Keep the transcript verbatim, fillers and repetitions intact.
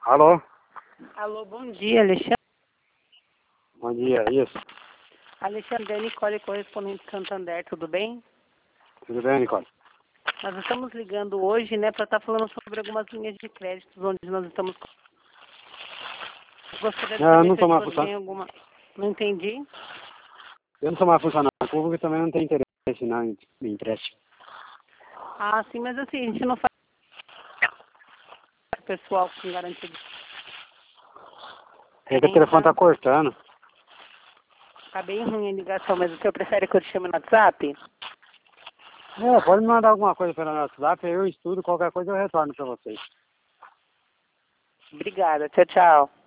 Alô? Alô, bom dia, Alexandre. Bom dia, isso. Alexandre, é Nicole, correspondente de Santander, tudo bem? Tudo bem, Nicole? Nós estamos ligando hoje, né, para estar falando sobre algumas linhas de crédito, onde nós estamos... Gostaria de Não, eu saber não se sou mais você funcionário. tem alguma... Não entendi. Eu não sou mais funcionário público e também não tenho interesse não, em, em empréstimo. Ah, sim, mas assim, a gente não faz pessoal com garantia de... É que o telefone tá cortando. Tá bem ruim a ligação, mas o senhor prefere que eu te chame no WhatsApp? É, pode me mandar alguma coisa pelo WhatsApp, eu estudo, qualquer coisa eu retorno pra vocês. Obrigada, tchau, tchau.